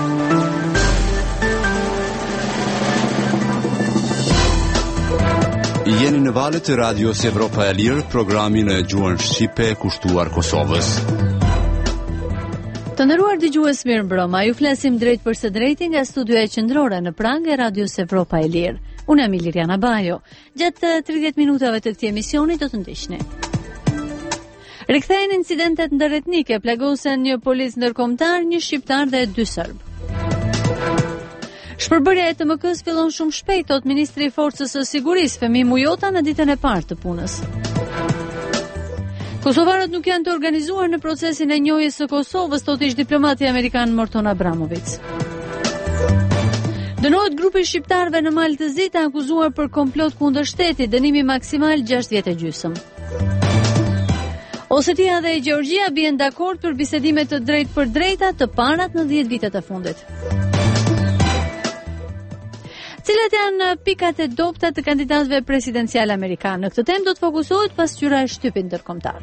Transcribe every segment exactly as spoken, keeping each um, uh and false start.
Jeni në valët e Radios Evropa e Lirë, programin e gjuhën shqipe kushtuar Kosovës. Të nderuar dëgjues, mirëmbrëma. Ju flasim drejt për së drejti nga studioja qendrore në Prag e Radios Evropa e Lirë. Unë jam Iliriana Bajo. Gjatë tridhjetë minutave të këtij emisioni do të ndiqni. Rikthehen incidentet ndërretnike, plagosen një policë ndërkombëtar, një shqiptar dhe dy serb. Shpërbërja e T M K-s fillon shumë shpejt, thot ministri i Forcës së Sigurisë Femi Mujota në ditën e parë të punës. Kosovarët nuk janë të organizuar në procesin e njohjes së Kosovës, thot ish diplomati amerikan Morton Abramovic. Dënohet grupi shqiptarëve në Malë të Zi të akuzuar për komplot kundër shtetit, dënimi maksimal gjashtë vjet e gjysmë. Osetia dhe Gjeorgjia bien dakord për bisedime të drejtë për drejta të parat në dhjetë vitet e fundit. Cilat janë pikat e dobta të kandidatëve presidencial amerikanë? Në këtë temë do të fokusohet pasqyra e shtypit ndërkombëtar.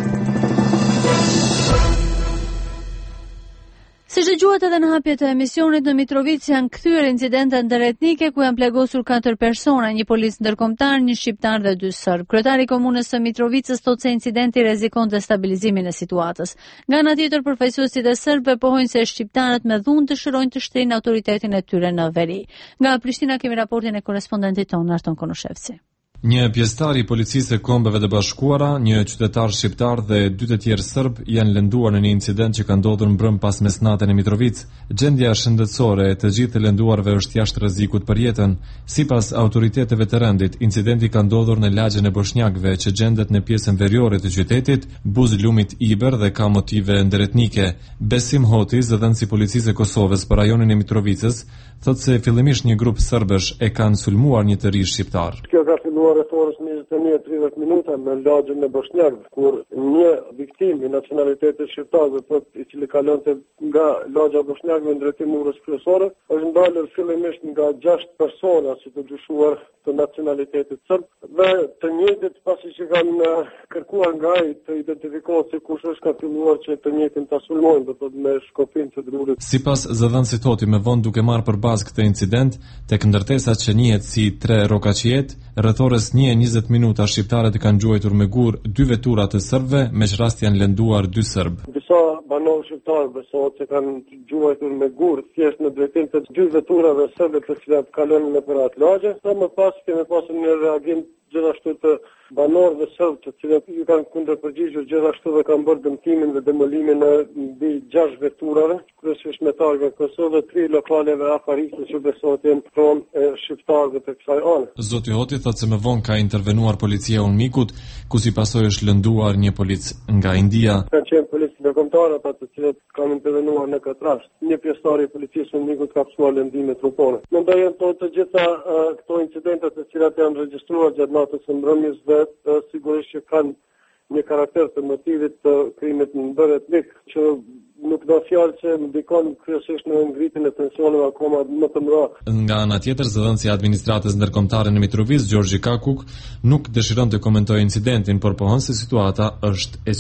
Si dëgjuat edhe në hapje të emisionit, në Mitrovic janë kthyer incidente ndërretnike ku janë plagosur katër persona, një policë ndërkombëtar, një shqiptar dhe dy serb. Kryetari i komunës së Mitrovicës thotë se incidenti rrezikon destabilizimin e situatës. Nga ana tjetër, përfaqësuesit e serbëve pohojnë se shqiptarët me dhunë dëshirojnë të shtrinë autoritetin e tyre në veri. Nga Prishtina kemi raportin e korrespondentit tonë Arton Konoshevci. Një pjesëtar i policisë së Kombeve të Bashkuara, një qytetar shqiptar dhe dy të tjerë serb janë lënduar në një incident që ka ndodhur mbrëm pas mesnatën e Mitrovic. Gjendja shëndetësore e të gjithë të lënduarve është jashtë rrezikut për jetën. Sipas autoriteteve të rendit, incidenti ka ndodhur në lagjen e Boshnjakëve, që gjendet në pjesën veriore të qytetit, buz lumit Iber dhe ka motive ndërretnike. Besim Hoti, zëdhënësi i policisë së Kosovës për rajonin e Mitrovicës, thotë se fillimisht një grup serbësh e kanë sulmuar një të ri shqiptar. Rreth orës njëzet e një e tridhjetë minuta në lagjen e Boshnjakëve, kur një viktim i nacionalitetit shqiptar, i cili kalonte nga lagja e Boshnjakëve në drejtim urës kryesore, është ndalur fillimisht nga gjashtë persona si të dyshuar të nacionalitetit serb dhe të njëjtit pasi që kanë kërkuar nga ai të identifikohet se kush është, ka filluar që të njëjtin ta sulmojnë, do të thotë me shkopin të drurit. Sipas zëdhënësit Hoti, me vonë duke marrë përbazë këtë incident, tek ndërtesat që njihet si tre rokaqiet, rreth orës një e njëzet minuta shqiptarët i kanë gjuajtur me gur dy vetura të serbëve, me që rast janë lënduar dy serb. Disa banorë shqiptarë besohet se kanë gjuajtur me gur thjesht në drejtim të dy veturave serbe të cilat kalonin nëpër atë lagje. Sa më pas kemi pasur një reagim gjithashtu të banorëve serbë të cilët i kanë kundërpërgjigjur, gjithashtu dhe kanë bërë dëmtimin dhe demolimin e mbi gjashtë veturave, kryesisht me targa Kosovë, tri lokaleve afarike që besohet janë pronë e shqiptarëve të kësaj ane. Zoti Hoti thotë se më vonë ka intervenuar policia e Unmikut, ku si pasojë është lënduar një polic nga India. Kanë qenë policë ndërkombëtare ata të cilët kanë intervenuar në këtë rast. Një pjesëtar i policisë së Unmikut ka pasur lëndime trupore. Mendoj të të gjitha uh, këto incidente të cilat janë regjistruar gjatë natës së mbrëmjes dhe uh, sigurisht që kanë një karakter të motivit të krimit në ndërretnik, që nuk do fjalë që ndikon kryesisht në ngritjen e tensioneve akoma më të mëdha. Nga ana tjetër, zëdhënësi i administratës ndërkombëtare në Mitrovic, Gjeorgji Kakuk, nuk dëshiron të komentojë incidentin, por pohon se situata është e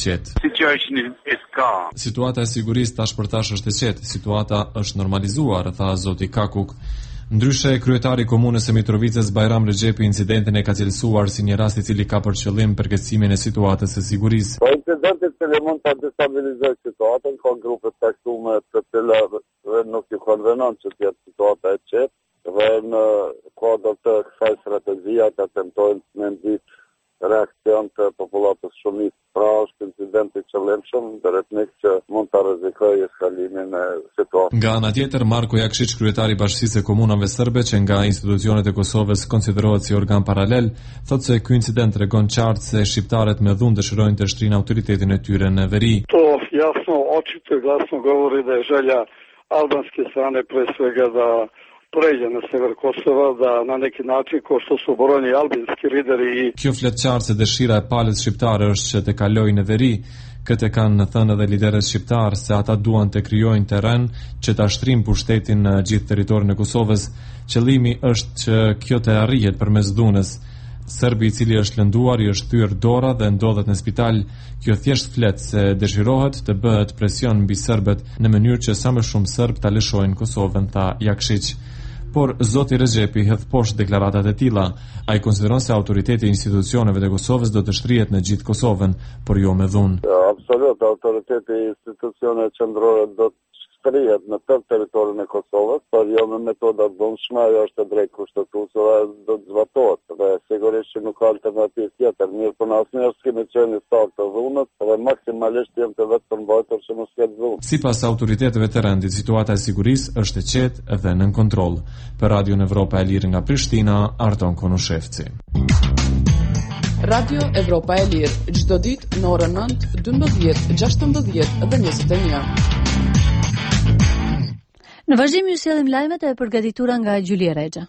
qetë. Situata e sigurisë tash për tash është e qetë, situata është normalizuar, tha zoti Kakuk. Ndryshe, kryetari i komunës së Mitrovicës Bajram Rexhepi incidentin e ka cilësuar si një rast i cili ka për qëllim përkeqësimin e situatës së sigurisë. Po incidenti që mund ta destabilizojë situatën, ka grupe të caktuara të cilëve nuk i konvenon që të jetë situata e qetë dhe në kuadër të kësaj strategjie ata tentojnë me nxit reakcion të popullatës shumit. Pra është incidenti qëllimshëm, drejtnik që mund të rrezikojë eskalimin e situatës. Nga ana tjetër, Marko Jakšić, kryetari i Bashkisë së Komunave Serbe, që nga institucionet e Kosovës konsiderohet si organ paralel, thotë se ky incident tregon qartë se shqiptarët me dhunë dëshirojnë të shtrinë autoritetin e tyre në veri. To jasno, očito i glasno govori da je želja albanske strane pre svega da pređe na sever Kosova, da na neki način, ko što su brojni albinski lideri i... Kjo flet qartë se dëshira e palës shqiptare është që të kalojë në veri. Këtë kanë thënë edhe liderët shqiptar se ata duan të krijojnë terren që ta shtrinë pushtetin në gjithë territorin e Kosovës. Qëllimi është që kjo të arrihet përmes dhunës. Serbi i cili është lënduar i është thyer dora dhe ndodhet në spital. Kjo thjesht flet se dëshirohet të bëhet presion mbi serbët në mënyrë që sa më shumë serb ta lëshojnë Kosovën, tha Jakšić. Por zoti Rexhepi hedh poshtë deklaratat e tilla. Ai konsideron se autoriteti i institucioneve të Kosovës do të shtrihet në gjithë Kosovën, por jo me dhunë. Absolut, autoriteti i institucioneve qendrore do të shtrihet në tërë territorin e Kosovës, por jo me metoda të dhunshme, ajo është e drejtë kushtetuese dhe do të zbatohet. Dhe sigurisht që nuk ka alternativë tjetër, mirë po në asnjëherë s'kemi qenë saktë të dhunës, dhe maksimalisht jam të vetë përmbajtur që mos ketë dhunë. Sipas autoriteteve të rendit, situata e sigurisë është e qetë dhe nën kontroll. Për Radio Evropa e Lirë nga Prishtina, Arton Konushevci. Radio Evropa e Lirë, çdo ditë në orën nëntë, dymbëdhjetë, gjashtëmbëdhjetë dhe njëzet e një. Në vazhdim ju sjellim lajmet e përgatitura nga Gjuli Rexha.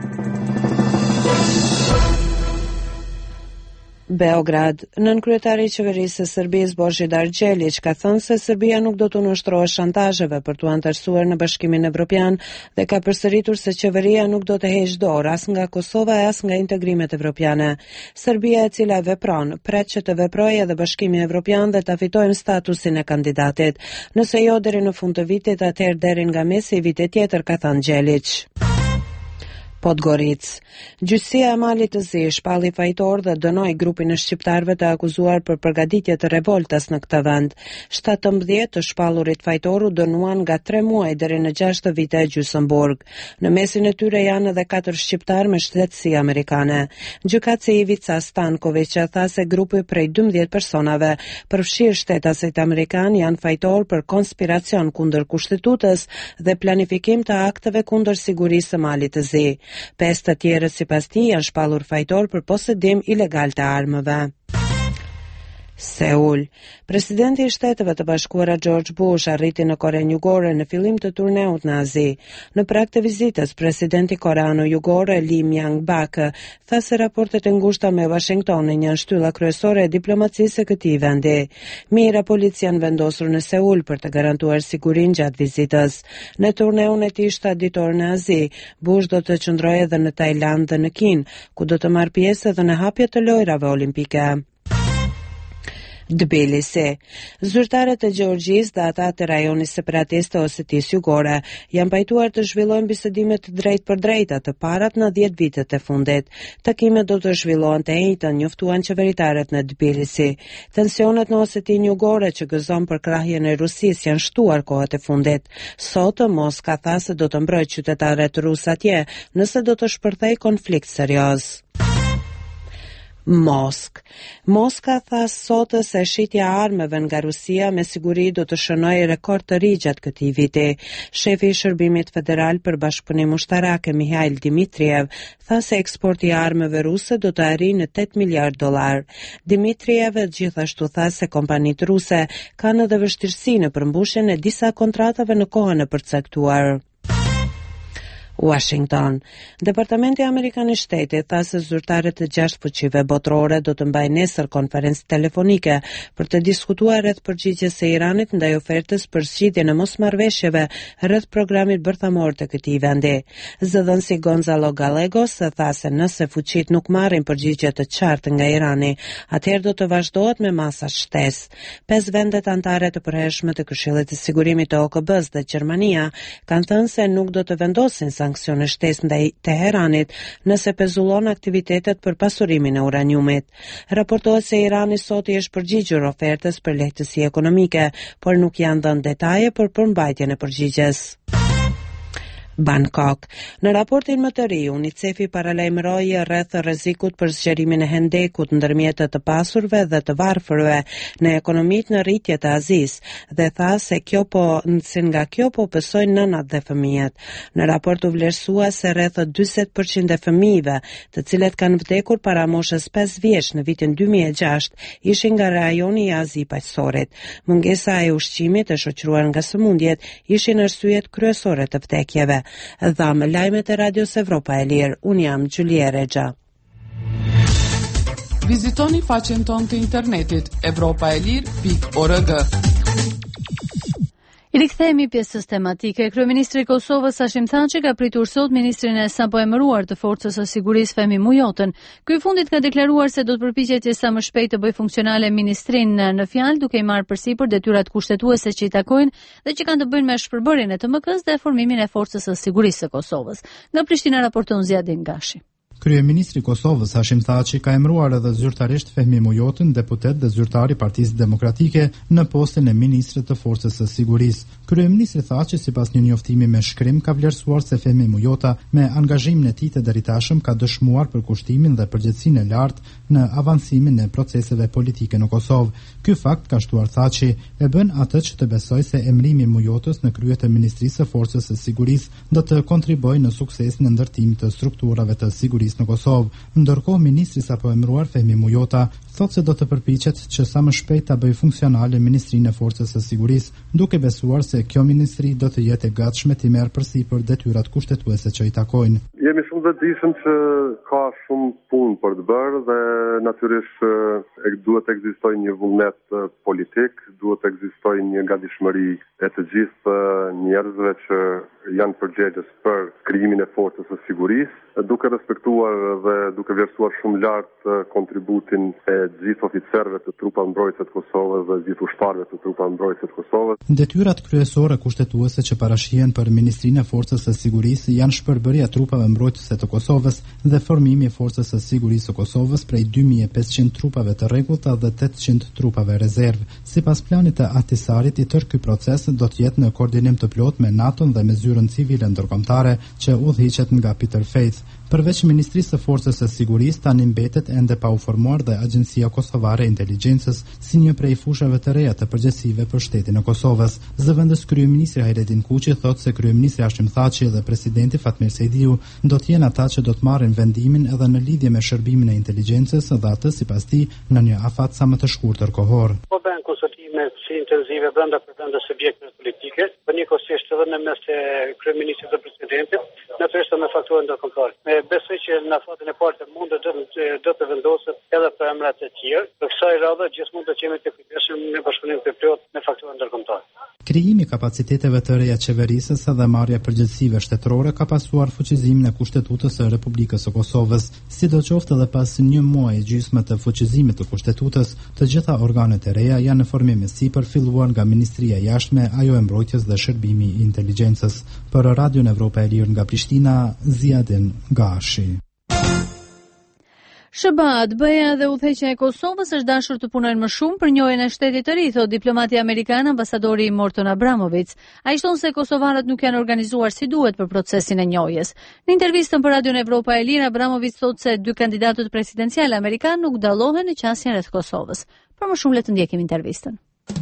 Beograd. Nënkryetari i qeverisë së Serbisë Božidar Đelić ka thënë se Serbia nuk do të nënshtrohet shantazheve për t'u antarësuar në Bashkimin Evropian dhe ka përsëritur se qeveria nuk do të heqë dorë as nga Kosova e as nga integrimet evropiane. Serbia, e cila vepron, pret që të veprojë edhe Bashkimi Evropian dhe ta fitojnë statusin e kandidatit. Nëse jo deri në fund të vitit, atëherë deri nga mesi i vitit tjetër, ka thënë Đelić. Podgorica. Gjyqësia e Malit të Zi shpalli fajtor dhe dënoi grupin e shqiptarëve të akuzuar për përgatitje të revoltas në këtë vend. shtatëmbëdhjetë të shpallurit fajtor u dënuan nga tre muaj deri në gjashtë vite e gjysmëburg. Në mesin e tyre janë edhe katër shqiptarë me shtetësi amerikane. Gjykatësi Ivica Stanković tha se grupi prej dymbëdhjetë personave, përfshirë shtetasit amerikan, janë fajtor për konspiracion kundër kushtetutës dhe planifikim të akteve kundër sigurisë së Malit të Zi. Pesë të tjerë sipas tij janë shpallur fajtor për posedim ilegal të armëve. Seul. Presidenti i Shteteve të Bashkuara George Bush arriti në Korenë Jugore në fillim të turneut në Azi. Në prag të vizitës, presidenti koreano-jugore Lee Myung-bak tha se raportet e ngushta me Washingtonin janë shtylla kryesore e diplomacisë së këtij vendi. Mijëra policia janë vendosur në Seul për të garantuar sigurinë gjatë vizitës. Në turneun e tij shtatëditor në Azi, Bush do të qëndrojë edhe në Tajland dhe në Kinë, ku do të marrë pjesë edhe në hapjet të lojrave olimpike. Tbilisi. Zyrtarët e Gjeorgjisë dhe ata të rajonit separatist të Osetisë Jugore janë pajtuar të zhvillojnë bisedime të drejtë për drejta të parat në dhjetë vitet e fundit. Takimet do të zhvillohen të njëjtën, njoftuan qeveritarët në Tbilisi. Tensionet në Osetinë Jugore që gëzon për krahjen e Rusisë janë shtuar kohët e fundit. Sot Moska tha se do të mbrojë qytetarët rusë atje nëse do të shpërthejë konflikt serioz. Mosk. Moska tha sot se shitja e armëve nga Rusia me siguri do të shënojë rekord të ri gjatë këtij viti. Shefi i Shërbimit Federal për Bashkëpunim Ushtarake Mihail Dimitriev tha se eksporti i armëve ruse do të arrijë në tetë miliardë dollar. Dimitriev gjithashtu tha se kompanitë ruse kanë edhe vështirësi në përmbushjen e disa kontratave në kohën e përcaktuar. Washington. Departamenti Amerikan i Shtetit tha se zyrtarët e gjashtë fuqive botërore do të mbajnë nesër konferencë telefonike për të diskutuar rreth përgjigjes së Iranit ndaj ofertës për zgjidhjen e mosmarrveshjeve rreth programit bërthamor të këtij vendi. Zëdhënësi Gonzalo Gallegos tha se nëse fuqitë nuk marrin përgjigje të qartë nga Irani, atëherë do të vazhdohet me masa shtesë. Pesë vendet anëtare të përhershme të Këshillit të Sigurimit të O K B-s dhe Gjermania kanë thënë se nuk do të vendosin sanksione shtesë ndaj Teheranit nëse pezullon aktivitetet për pasurimin e uraniumit. Raportohet se Irani sot i është përgjigjur ofertës për lehtësi ekonomike, por nuk janë dhënë detaje për përmbajtjen e përgjigjes. Bangkok. Në raportin më të ri, UNICEF-i paralajmëroi rreth rrezikut për zgjerimin e hendekut ndërmjet të pasurve dhe të varfërve në ekonomitë në rritje të Azisë dhe tha se kjo po se nga kjo po pësojnë nënat dhe fëmijët. Në raport u vlerësua se rreth njëzet përqind e fëmijëve, të cilët kanë vdekur para moshës pesë vjeç në vitin dy mijë e gjashtë, ishin nga rajoni i Azisë paqësorit. Mungesa e ushqimit e shoqëruar nga sëmundjet ishin arsyet kryesore të vdekjeve. Dham lajmet e Radios Evropa e Lirë. Unë jam Gjuli Rexha. Vizitoni faqen tonë të internetit evropaelir pikë org. I rikthehemi pjesës tematike. Kryeministri i Kosovës Hashim Thaçi ka pritur sot ministrin e sapoemëruar të Forcës së Sigurisë Fehmi Mujotën. Ky i fundit ka deklaruar se do të përpiqet sa më shpejt të bëjë funksionale ministrinë në fjalë, duke i marrë përsipër detyrat kushtetuese që i takojnë dhe që kanë të bëjnë me shpërbërjen e T M K-s dhe formimin e Forcës së Sigurisë së Kosovës. Nga Prishtina raporton Ziadin Gashi. Kryeministri i Kosovës Hashim Thaçi ka emëruar edhe zyrtarisht Fehmi Mujotën, deputet dhe zyrtar i Partisë Demokratike, në postin e ministrit të Forcës së Sigurisë. Kryeministri Thaçi, sipas një njoftimi me shkrim, ka vlerësuar se Fehmi Mujota me angazhimin e tij të derritashëm ka dëshmuar për kushtimin dhe përgjegjësinë e lartë në avancimin e proceseve politike në Kosovë. Ky fakt, ka shtuar Thaçi, e bën atë që të besoj se emërimi i Mujotës në krye të Ministrisë së Forcës së Sigurisë do të kontribuojë në suksesin e ndërtimit të strukturave të sigurisë në Kosovë. Ndërkohë, ministri sapo emëruar Fehmi Mujota thotë se do të përpiqet që sa më shpejt ta bëjë funksionale Ministrinë e Forcës së Sigurisë, duke besuar se kjo ministri do të jetë e gatshme të merrë përsipër detyrat kushtetuese që i takojnë. Jemi shumë të dijshëm që ka shumë punë për të bërë dhe natyrisht e duhet të ekzistojë një vullnet politik, duhet të ekzistojë një gatishmëri e të gjithë njerëzve që janë përgjegjës për krijimin e forcës së sigurisë, duke respektuar dhe duke vlerësuar shumë lart kontributin e gjithë oficerëve të trupave mbrojtëse të Kosovës dhe gjithë ushtarëve të trupave mbrojtëse të Kosovës. Detyrat kryesore kushtetuese që parashihen për Ministrinë e Forcës së Sigurisë janë shpërbërja e trupave mbrojtëse të Kosovës dhe formimi i Forcës së Sigurisë së Kosovës prej dy mijë e pesëqind trupave të rregullta dhe tetëqind trupave rezervë. Sipas planit të Ahtisarit, i tërë ky proces do të jetë në koordinim të plotë me NATO-n dhe me zyrën civile ndërkombëtare që udhëhiqet nga Peter Faith. Përveç Ministrisë së Forcës së Sigurisë, tani mbetet ende pa u formuar dhe Agjencia Kosovare e Inteligjencës si një prej fushave të reja të përgjegjësive për shtetin e Kosovës. Zëvendës kryeministri Hajredin Kuqi thotë se kryeministri Hashim Thaçi dhe presidenti Fatmir Sejdiu do të jenë ata që do të marrin vendimin edhe në lidhje me shërbimin e inteligjencës dhe atë sipas tij në një afat sa më të shkurtër kohor. Po bën konsultime si intensive brenda për brenda subjekteve politike, për një kohësisht edhe në mes të kryeministrit dhe presidentit, natyrisht me faktorë ndërkombëtare. Besoj që në fatin e parë të mundë do të vendoset edhe për emrat e tjerë. Për kësaj radhe gjithmonë do të jemi të kujdesshëm në bashkëpunim të plotë me faktorë ndërkombëtare. Krijimi i kapaciteteve të reja të qeverisës dhe marrja e përgjegjësive shtetërore ka pasuar fuqizimin e Kushtetutës së Republikës së Kosovës. Sidoqoftë edhe pas një muaji gjysmë të fuqizimit të Kushtetutës, të gjitha organet e reja janë në formim sipër, filluar nga Ministria e Jashtme, ajo e Mbrojtjes dhe Shërbimi i Inteligjencës. Për Radion Evropa e Lirë nga Prishtina, Ziadin Gashi. S B A-t, B-ja dhe udhëheqja e Kosovës është dashur të punojnë më shumë për njohjen e shtetit të ri, thot diplomati amerikan ambasadori Morton Abramovic. Ai thon se kosovarët nuk janë organizuar si duhet për procesin e njohjes. Në intervistën për Radion Evropa e Lirë, Abramovic thot se dy kandidatët presidencial amerikan nuk dallohen në qasjen rreth Kosovës. Për më shumë le të ndjekim intervistën.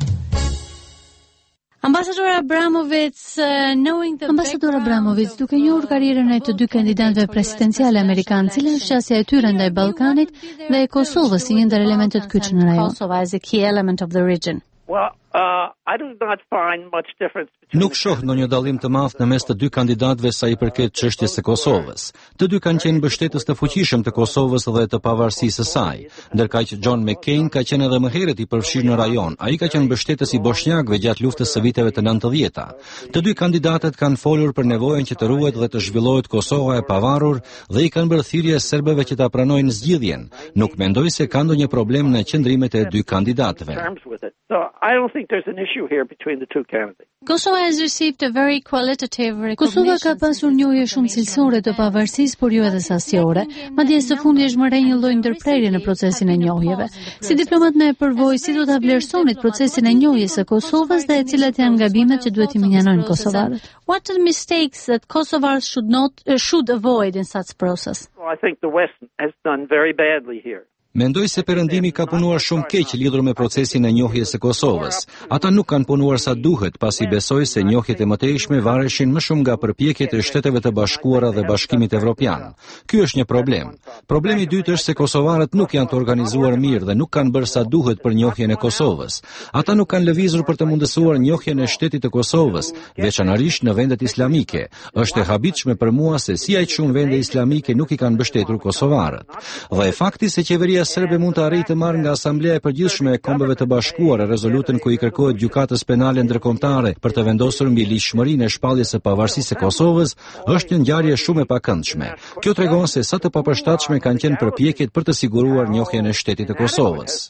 Ambasador Abramovic, uh, knowing the Ambasador Abramovic, duke njohur karrierën e të dy kandidatëve presidenciale amerikanë, cila është qasja e tyre ndaj Ballkanit dhe e Kosovës si një ndër elementët kyç në rajon. Kosova is a key element of the region. Well, uh, I do not find much difference. Nuk shoh ndonjë dallim të madh në mes të dy kandidatëve sa i përket çështjes së Kosovës. Të dy kanë qenë mbështetës të fuqishëm të Kosovës dhe të pavarësisë së saj, ndërkaq John McCain ka qenë edhe më herët i përfshirë në rajon. Ai ka qenë mbështetës i bosnjakëve gjatë luftës së viteve të nëntëdhjetë. Të dy kandidatët kanë folur për nevojën që të ruhet dhe të zhvillohet Kosova e pavarur dhe i kanë bërë thirrje serbëve që ta pranojnë zgjidhjen. Nuk mendoj se ka ndonjë problem në qëndrimet e dy kandidatëve. So I don't think there's an issue here between the two candidates. Kosova has received a very qualitative recognition. Kosova ka pasur njohje shumë cilësore të pavarësisë, por jo edhe sasiore. Madje së fundi është marrë një lloj ndërprerje në procesin e njohjeve. Si diplomat me përvojë, si do ta vlerësonit procesin e njohjes së Kosovës dhe cilat janë gabimet që duhet i minjanojnë kosovarët? What are the mistakes that Kosovars should not uh, should avoid in such process? Well, I think the West has done very badly here. Mendoj se Perëndimi ka punuar shumë keq lidhur me procesin e njohjes së Kosovës. Ata nuk kanë punuar sa duhet, pasi besoj se njohjet e mëtejshme vareshin më shumë nga përpjekjet e Shteteve të Bashkuara dhe Bashkimit Evropian. Ky është një problem. Problemi i dytë është se kosovarët nuk janë të organizuar mirë dhe nuk kanë bërë sa duhet për njohjen e Kosovës. Ata nuk kanë lëvizur për të mundësuar njohjen e shtetit të Kosovës, veçanërisht në vendet islamike. Është e habitshme për mua se si aq shumë vende islamike nuk i kanë mbështetur kosovarët. Dhe fakti se qeveria Qeveria serbe mund të arrijë të marrë nga Asambleja e Përgjithshme e Kombeve të Bashkuara rezolutën ku i kërkohet gjykatës penale ndërkombëtare për të vendosur mbi ligjshmërinë e shpalljes së pavarësisë së Kosovës, është një ngjarje shumë e pakëndshme. Kjo tregon se sa të papërshtatshme kanë qenë përpjekjet për të siguruar njohjen e shtetit të Kosovës.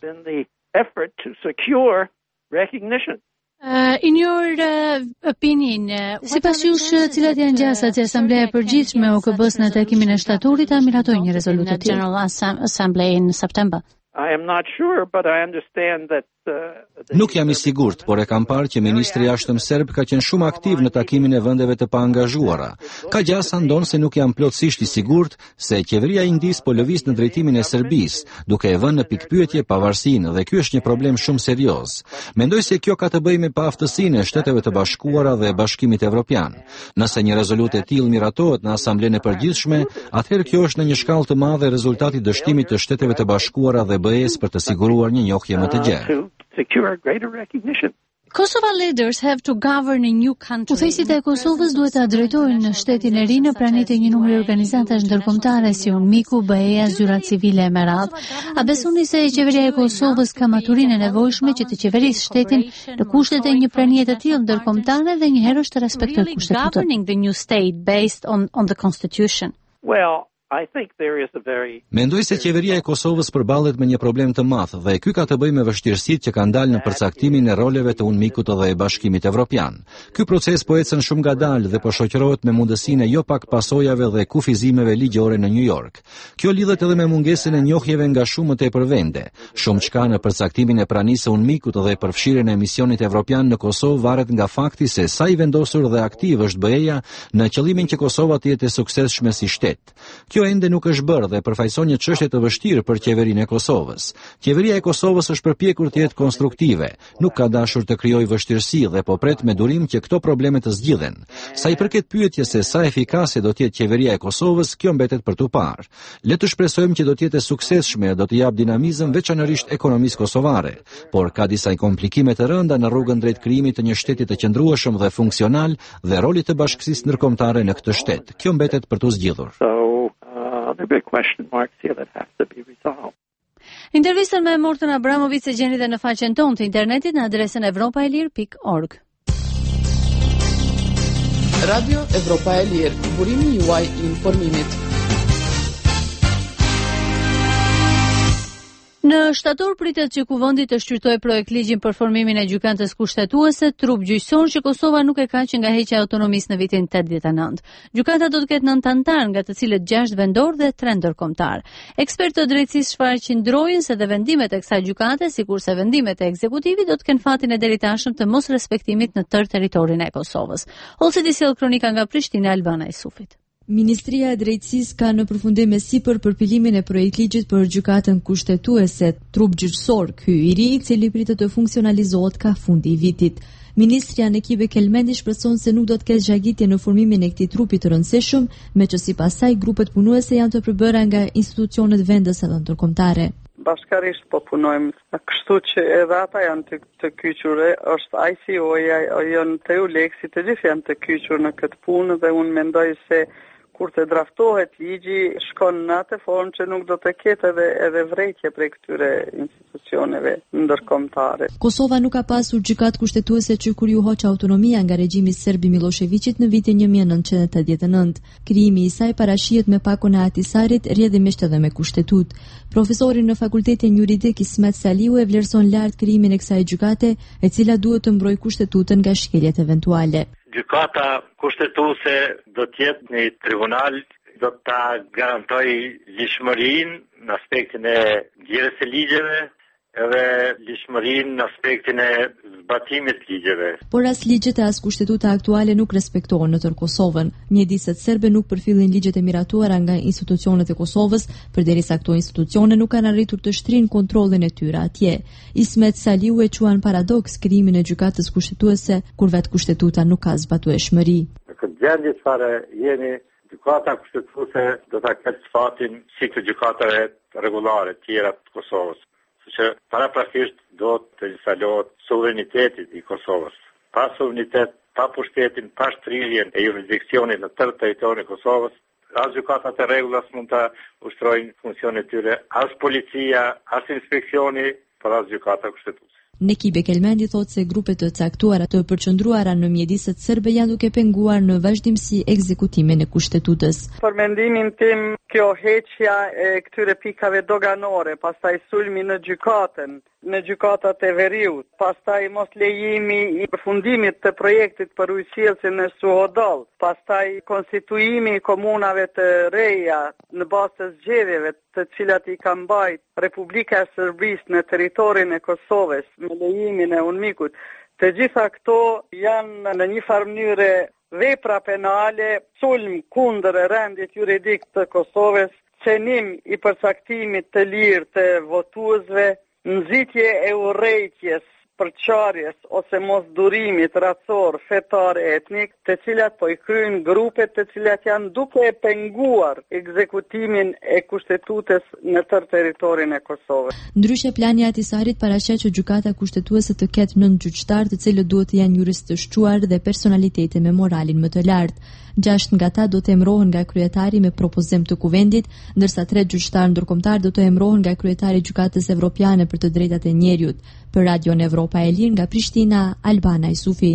Uh, in your uh, opinion, uh, sipas jush, cilat janë gjasat që Asambleja e Përgjithshme O K B-s në takimin e shtatorit ta miratoi një rezolutë të tillë? General Assembly in September. I am not sure, but I understand that Nuk jam I sigurt, por e kam parë që ministri i jashtëm serb ka qenë shumë aktiv në takimin e vendeve të paangazhuara. Ka gjasa ndonë se nuk jam plotësisht I sigurt se qeveria indis po lëviz në drejtimin e Serbisë, duke e vënë në pikpyetje pavarësinë dhe ky është një problem shumë serioz. Mendoj se kjo ka të bëjë me paaftësinë e Shteteve të Bashkuara dhe Bashkimit Evropian. Nëse një rezolutë e tillë miratohet në Asamblenë e Përgjithshme, atëherë kjo është në një shkallë të madhe rezultati I dështimit të Shteteve të Bashkuara dhe B E-s për të siguruar një njohje më të gjerë. secure greater recognition. Kosova leaders have to govern a new country. Udhëheqësit e Kosovës duhet ta drejtojnë në shtetin e ri në pranitë e një numri organizatash ndërkombëtare si UNMIKU, B E A, zyrat civile e Merat. A besoni se qeveria e Kosovës ka maturinë e nevojshme që të qeverisë shtetin në kushtet e një pranie të tillë ndërkombëtare dhe njëherë të respektojë kushtetutën? Governing the new state based on on the constitution. Well, I think there is a very Mendoj se qeveria e Kosovës përballet me një problem të madh dhe ky ka të bëjë me vështirësitë që kanë dalë në përcaktimin e roleve të UNMIKut dhe e Bashkimit Evropian. Ky proces po ecën shumë ngadalë dhe po shoqërohet me mundësinë e jo pak pasojave dhe kufizimeve ligjore në New York. Kjo lidhet edhe me mungesën e njohjeve nga shumë të tepër vende. Shumë çka në përcaktimin e pranisë së UNMIKut dhe përfshirjen e misionit evropian në Kosovë varet nga fakti se sa I vendosur dhe aktiv është B E A në qëllimin që Kosova të jetë e suksesshme si shtet. Kjo ende nuk është bërë dhe përfaqëson një çështje të vështirë për qeverinë e Kosovës. Qeveria e Kosovës është përpjekur të jetë konstruktive, nuk ka dashur të krijojë vështirësi dhe po pret me durim që këto probleme të zgjidhen. Sa I përket pyetjes se sa efikase do të jetë qeveria e Kosovës, kjo mbetet për tu parë. Le të shpresojmë që do të jetë e suksesshme dhe do të jap dinamizëm veçanërisht ekonomisë kosovare, por ka disa komplikime të rënda në rrugën drejt krijimit të një shteti të qëndrueshëm dhe funksional dhe rolit të bashkësisë ndërkombëtare në këtë shtet. Kjo mbetet për tu zgjidhur. There are big question marks here that have to be resolved. Intervistën me Morten Abramovic e gjeni dhe në faqen tonë të internetit në adresën evropaelir pikë org. Radio Evropa e Lirë, burimi juaj I informimit. Në shtator pritet që Kuvendi të shqyrtojë projekt ligjin për formimin e gjykatës kushtetuese, trup gjyqësor që Kosova nuk e ka që nga heqja e autonomisë në vitin tetëdhjetë e nëntë. Gjykata do të ketë nëntë antar, nga të cilët gjashtë vendor dhe tre ndërkombëtar. Ekspertë të drejtësisë shfaqëndrojnë se dhe vendimet e kësaj gjykate, sikurse vendimet e ekzekutivit, do të kenë fatin e deritashëm të mos respektimit në tërë territorin e Kosovës. Holsi di sjell kronika nga Prishtina, Albana Isufit. Ministria e Drejtësisë ka në përfundim e sipër përpilimin e projektligjit për gjykatën kushtetuese, trup gjyqësor, ky I ri, I cili pritet të funksionalizohet ka fundi I vitit. Ministria Nekibe Kelmendi shpreson se nuk do të ketë zgjagitje në formimin e këtij trupi të rëndësishëm, me që sipas saj grupet punuese janë të përbëra nga institucionet vendase dhe ndërkombëtare. Bashkarisht po punojmë, kështu që edhe ata janë të, të kyqur, është I C O-ja, janë të Euleksi, të gjithë janë të kyqur në këtë punë dhe unë mendoj se kur të draftohet ligji, shkon në atë formë që nuk do të ketë edhe, edhe vrejtje prej këtyre institucioneve ndërkombëtare. Kosova nuk ka pasur gjykatë kushtetuese që kur ju hoq autonomia nga regjimi serb I Miloševićit në vitin një mijë e nëntëqind e tetëdhjetë e nëntë. Krijimi I saj parashihet me pakon e Ahtisarit, rrjedhimisht edhe me kushtetut. Profesori në Fakultetin Juridik Ismet Saliu e vlerëson lart krijimin e kësaj gjykate, e cila duhet të mbrojë kushtetutin nga shkeljet eventuale. Gjykata kushtetuese do të jetë një tribunal, do ta garantojë lishmërinë në aspektin e ndjerjes së ligjeve, edhe lishmërinë në aspektin e zbatimit të ligjeve. Por as ligjet e as kushtetuta aktuale nuk respektohen në tërë Kosovën. Mjediset serbe nuk përfillin ligjet e miratuara nga institucionet e Kosovës, përderisa këto institucione nuk kanë arritur të shtrinë kontrollin e tyre atje. Ismet Saliu e quan paradoks krijimin e gjykatës kushtetuese kur vetë kushtetuta nuk ka zbatueshmëri. Në këtë gjendje çfarë jeni, gjykata kushtetuese do ta ketë fatin si të gjykatave rregullare të tjera të Kosovës, që paraprakisht do të instalohet suvereniteti I Kosovës. Pa suverenitet, pa pushtetin, pa shtrirjen e jurisdiksionit në tërë territorin e Kosovës, as gjykatat e rregullas mund ta ushtrojnë funksionet e tyre, as policia, as inspeksioni, por as gjykata kushtetuese. Neki Bekelmendi thot se grupe të caktuara të përqendruara në mjediset serbe janë duke penguar në vazhdimsi ekzekutimin e kushtetutës. Për mendimin tim, kjo heqja e këtyre pikave doganore, pastaj sulmi në gjykatën, në gjykatat e veriut, pastaj mos lejimi i përfundimit të projektit për ujësjelljen në Suhodol, pastaj konstituimi i komunave të reja në bazë të zgjedhjeve të cilat i ka mbajt Republika e Serbisë në territorin e Kosovës me lejimin e UNMIK-ut. Të gjitha këto janë në një farë mënyrë vepra penale, sulm kundër rendit juridik të Kosovës, cenim i përcaktimit të lirë të votuesve, nxitje e urrejtjes, përçarjes ose mos durimit racor, fetar, etnik, të cilat po i kryejnë grupet të cilat janë duke e penguar ekzekutimin e kushtetutës në tërë territorin e Kosovës. Ndryshe, plani i Ahtisarit paraqet që gjykata kushtetuese të ketë nëntë gjyqtar, të cilët duhet të janë juristë të shquar dhe personalitete me moralin më të lartë. Gjashtë nga ta do të emrohen nga kryetari me propozim të kuvendit, ndërsa tre gjyqtarë ndërkombëtar do të emrohen nga kryetari i Gjykatës Evropiane për të drejtat e njerëzit. Për Radion Evropa e Lirë nga Prishtina, Albana Isufi.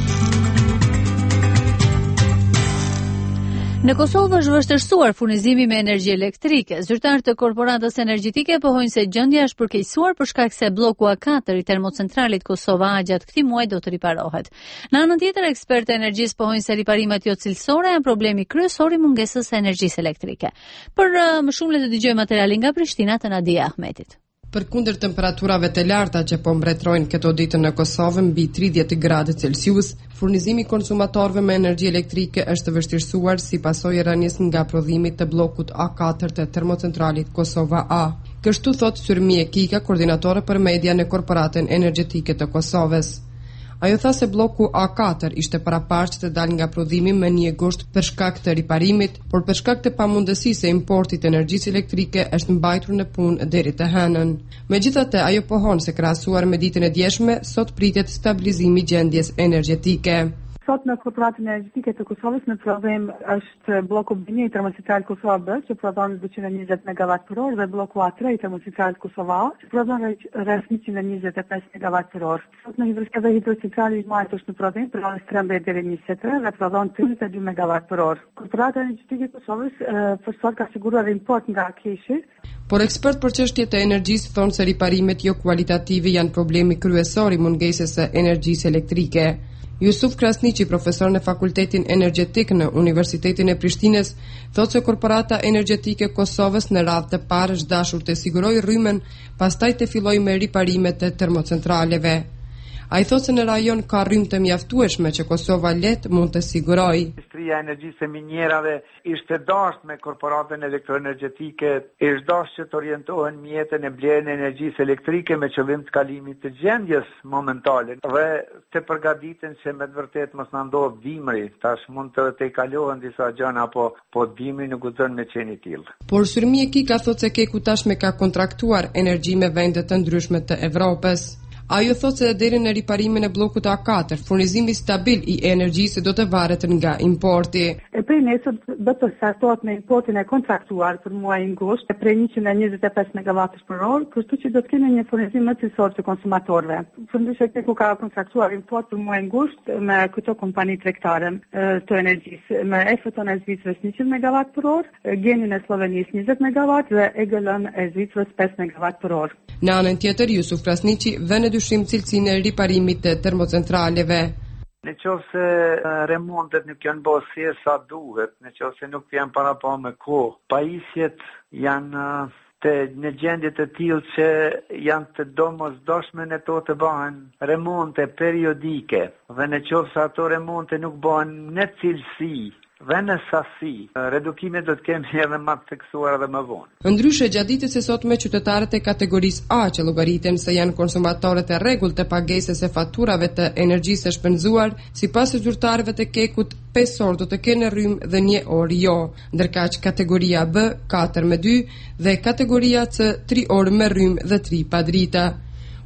Në Kosovë është vështirësuar furnizimi me energji elektrike. Zyrtarët e korporatës energjetike pohojnë se gjendja është përkeqësuar për shkak se bloku A katër i termocentralit Kosova A gjatë këtij muaji do të riparohet. Në anën tjetër, ekspertë e energjisë pohojnë se riparimet jo cilësore janë problemi kryesor i mungesës së energjisë elektrike. Për uh, më shumë le të dëgjojmë materialin nga Prishtina të Nadia Ahmetit. Përkundër temperaturave të larta që po mbretërojnë këto ditë në Kosovë mbi tridhjetë gradë Celsius, furnizimi konsumatorëve me energji elektrike është vështirësuar si pasojë e rënies nga prodhimi të bllokut A katër të termocentralit Kosova A. Kështu thot Syrmie Kika, koordinatore për media në Korporatën Energjetike të Kosovës. Ajo tha se bloku A katër ishte paraparë të dalë nga prodhimi më një gusht për shkak të riparimit, por për shkak të pamundësisë së importit të energjisë elektrike është mbajtur në punë deri të hënën. Megjithatë, ajo pohon se krahasuar me ditën e djeshme, sot pritet stabilizimi i gjendjes energjetike. Sot në Korporatën Energjetike të Kosovës në prodhim është bloku B një i termocentral Kosova B, që prodhon dyqind e njëzet megawatt për orë, dhe bloku A tre i termocentral Kosova A, që prodhon rreth njëqind e njëzet e pesë megawatt për orë. Sot në hidrocentrali hidrocentrali i Majt është në prodhim për orës trembëdhjetë deri në njëzet e tre dhe prodhon tridhjetë e dy megawatt për orë. Korporata Energjetike e Kosovës për sot ka siguruar import nga Keshi. Por ekspert për çështjet e energjisë thonë se riparimet jo kualitative janë problemi kryesor i mungesës së energjisë elektrike. Jusuf Krasniqi, profesor në Fakultetin Energjetik në Universitetin e Prishtinës, thotë se Korporata Energjetike e Kosovës në radhë të parë është dashur të sigurojë rrymen, pastaj të fillojë me riparimet e termocentraleve. Ai thotë se në rajon ka rrymë të mjaftueshme që Kosova let mund të sigurojë. Ministria e Energjisë e Minjerave ishte dashur me Korporatën Elektroenergjetike, është dashur që të orientohen mjetën e blerjen e energjisë elektrike me qëllim të kalimit të gjendjes momentale dhe të përgatiten se me të vërtet mos na ndodh dimri, tash mund të të kalohen disa gjëra apo po dimri nuk guxon me qenë i tillë. Por Syrmie Kika thotë se Keku tashmë ka kontraktuar energji me vende të ndryshme të Evropës. Ajo thotë se deri në riparimin e bllokut A katër, furnizimi stabil i energjisë do të varet nga importi. E prej nesër do të startohet me importin e kontraktuar për muajin gusht, e prej njëqind e njëzet e pesë megawatt për orë, kështu që do të kemi një furnizim më cilësor të konsumatorëve. Përndryshe Keku ka kontraktuar import për muajin gusht me këto kompani tregtare të energjisë, me E F T-n e Zvicrës njëqind megawatt për orë, Genin e Slovenisë njëzet megawatt dhe E G L-n e Zvicrës pesë megawatt për orë. Në anën tjetër, Jusuf Krasniqi vënë dyshim cilësinë e riparimit të termocentraleve. Në qoftë se remontet nuk janë bërë si sa duhet, në qoftë se nuk janë para pa me kohë, pajisjet janë të në gjendje të tillë që janë të domosdoshme në to të bëhen remonte periodike, dhe në qoftë se ato remonte nuk bëhen në cilësi dhe në sasi, redukimet do të kemi edhe më të theksuar edhe më vonë. Ndryshe, gjatë ditës së sotme qytetarët e kategorisë A që llogariten se janë konsumatorët e rregullt të pagesës së faturave të energjisë së shpenzuar, sipas zyrtarëve të Kekut, pesë orë do të kenë rrymë dhe një orë jo, ndërkaq kategoria B katër me dy dhe kategoria C tri orë me rrymë dhe tri pa drita.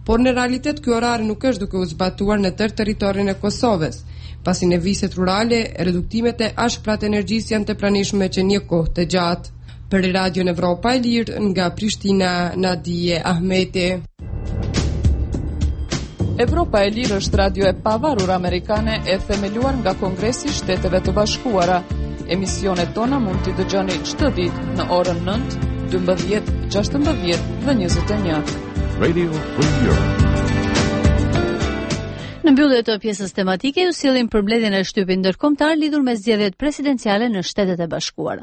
por në realitet ky orar nuk është duke u zbatuar në tërë territorin e Kosovës. Pasi në viset rurale, reduktimet e ashprat energjisë janë të pranishme që një kohë të gjatë. Për Radio Evropa e Lirë nga Prishtina, Nadije Ahmeti. Evropa e Lirë është radio e pavarur amerikane e themeluar nga Kongresi i Shteteve të Bashkuara. Emisionet tona mund t'i dëgjoni çdo ditë në orën nëntë, dymbëdhjetë, gjashtëmbëdhjetë dhe njëzet e një. Radio Free Europe. Në mbyllje të pjesës tematike ju sillim përmbledhjen e shtypit ndërkombëtar lidhur me zgjedhjet presidenciale në Shtetet e Bashkuara.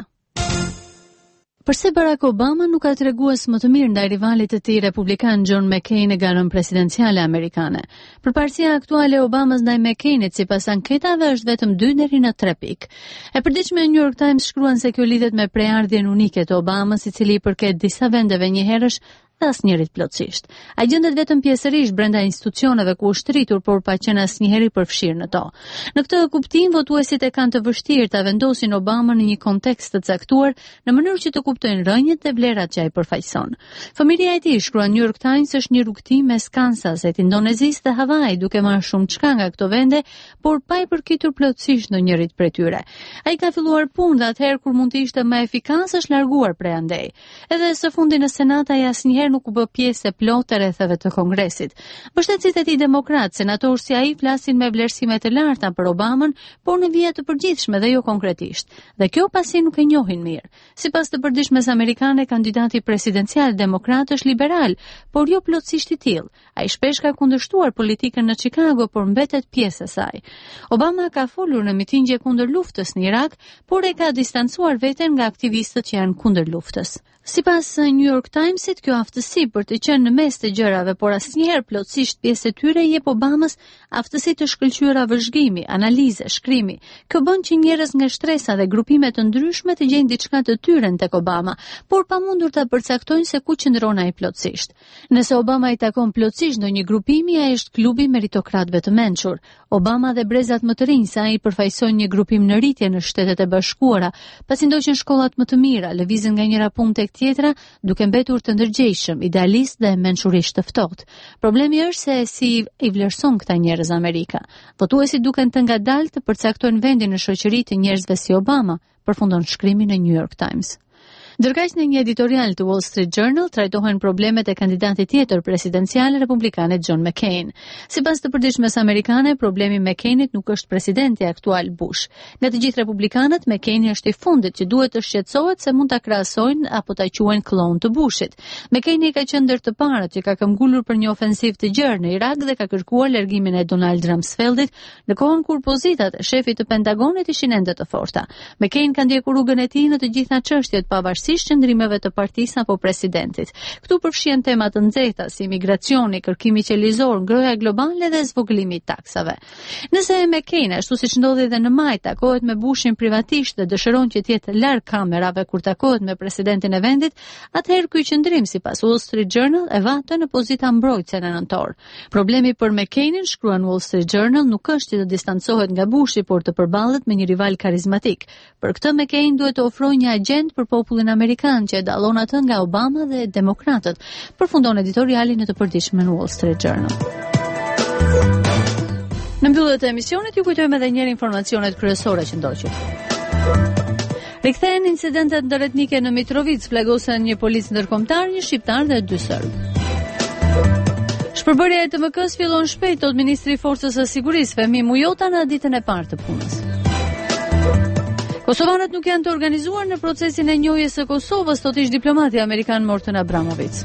Përse Barack Obama nuk ka tregues më të mirë ndaj rivalit të tij republikan John McCain në garën presidenciale amerikane. Përparësia aktuale e Obamas ndaj McCainit sipas anketave është vetëm dy deri në tre pikë. E përditshme New York Times shkruan se kjo lidhet me prejardhjen unike të Obamas, i cili i përket disa vendeve njëherësh dhe asnjërit plotësisht. Ai gjendet vetëm pjesërisht brenda institucioneve ku është rritur, por pa qenë asnjëherë i përfshirë në to. Në këtë kuptim, votuesit e kanë të vështirë ta vendosin Obamën në një kontekst të caktuar, në mënyrë që të kuptojnë rrënjët dhe vlerat që ai përfaqëson. Familja e tij, shkruan New York Times, është një rrugtim mes Kansasit, Indonezisë dhe Hawaii, duke marrë shumë çka nga këto vende, por pa i përkitur plotësisht në njërit prej tyre. Ai ka filluar punë dhe atëherë kur mund të ishte më efikas është larguar prej andej. Edhe së fundi në Senat ai asnjëherë nuk u bë pjesë e plotë të rrethave të Kongresit. Mbështetësit e tij demokrat, senatorë si ai flasin me vlerësime të larta për Obamën, por në vija të përgjithshme dhe jo konkretisht. Dhe kjo pasi nuk e njohin mirë. Sipas të përditshmes amerikane, kandidati presidencial demokrat është liberal, por jo plotësisht i tillë. Ai shpesh ka kundërshtuar politikën në Chicago, por mbetet pjesë e saj. Obama ka folur në mitingje kundër luftës në Irak, por e ka distancuar veten nga aktivistët që janë kundër luftës. Sipas New York Timesit, kjo aftësi për të qenë në mes të gjërave, por asnjëherë plotësisht pjesë e tyre jep Obamas aftësi të shkëlqyera vëzhgimi, analize, shkrimi. Kjo bën që njerëz nga shtresa dhe grupime të ndryshme të gjejnë diçka të tyre tek Obama, por pamundur ta përcaktojnë se ku qëndron ai plotësisht. Nëse Obama i takon plotësisht ndonjë grupimi, ai është klubi meritokratëve të mençur. Obama dhe brezat më të rinj se ai përfaqësojnë një grupim në rritje në Shtetet e Bashkuara, pasi ndoqën shkollat më të mira, lëvizën nga njëra punë tek tjetra, duke mbetur të ndërgjegjshëm, idealist dhe mençurisht të ftohtë. Problemi është se si i vlerëson këta njerëz Amerika. Votuesit duken të ngadalë të përcaktojnë vendin në shoqëri të njerëzve si Obama, përfundon shkrimi në New York Times. Ndërkaq në një editorial të Wall Street Journal trajtohen problemet e kandidatit tjetër presidencial republikane John McCain. Sipas të përditshmes amerikane, problemi i McCainit nuk është presidenti aktual Bush. Nga të gjithë republikanët, McCain është i fundit që duhet të shqetësohet se mund ta krahasojnë apo ta quajnë klon të Bushit. McCain ka qenë ndër të parët që ka këmbgulur për një ofensiv të gjerë në Irak dhe ka kërkuar largimin e Donald Rumsfeldit, në kohën kur pozitat e shefit të Pentagonit ishin ende të forta. McCain ka ndjekur rrugën e tij në të gjitha çështjet pavarësisht si qëndrimeve të partisë apo presidentit. Këtu përfshihen tema të nxehta si migracioni, kërkimi qelizor, ngroja globale dhe zvogëlimi i taksave. Nëse McCain, ashtu siç ndodhi edhe në maj, takohet me Bushin privatisht dhe dëshiron që të jetë larg kamerave kur takohet me presidentin e vendit, atëherë ky qëndrim sipas Wall Street Journal e vate në pozita mbrojtëse në nëntor. Problemi për McCainin, shkruan Wall Street Journal, nuk është që të distancohet nga Bushi, por të përballet me një rival karizmatik. Për këtë McCain duhet të ofrojë një agjend për popullin amerikan që e dallon atë nga Obama dhe demokratët, përfundon editoriali në të përditshmen Wall Street Journal. Në mbyllje të emisionit ju kujtojmë edhe një herë informacionet kryesore që ndoqën. Rikthehen incidentet ndërretnike në Mitrovic, plagosen një policë ndërkombëtar, një shqiptar dhe dy serbë. Shpërbërja e T M K-s fillon shpejt, thot ministri i Forcës së Sigurisë Fehmi Mujota në ditën e parë të punës. Kosovanët nuk janë të organizuar në procesin e njohjes së Kosovës, thot ish diplomati amerikan Morten Abramovic.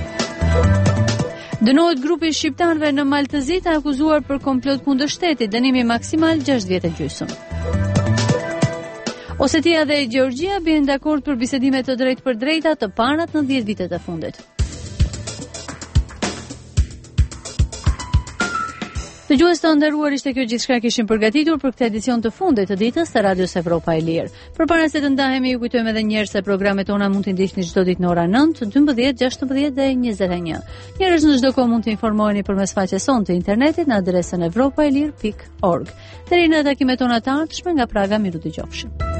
Dënohet grupi i shqiptarëve në Maltëzi të akuzuar për komplot kundër shtetit, dënimi maksimal gjashtë vjet e gjysmë. Osetia dhe Gjeorgjia bien dakord për bisedime të drejtë për drejta të parat në dhjetë vitet e fundit. Dëgjues të nderuar, ishte kjo gjithçka kishim përgatitur për këtë edicion të fundit të ditës të Radios Evropa e Lirë. Përpara se të ndahemi, ju kujtojmë edhe një herë se programet tona mund t'i ndiqni çdo ditë në orën nëntë, dymbëdhjetë, gjashtëmbëdhjetë dhe njëzet e një. Njerëz në çdo kohë mund të informoheni përmes faqes sonë të internetit në adresën evropaelir pikë org. Deri në takimet tona të ardhshme nga Praga, miru dëgjofshim.